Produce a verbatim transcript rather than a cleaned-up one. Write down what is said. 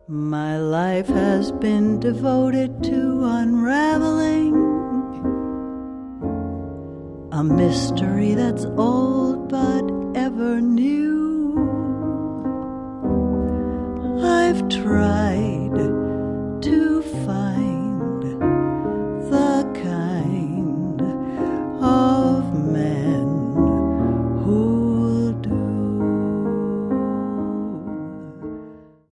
My life has been devoted to unraveling a mystery that's old but ever new. I've tried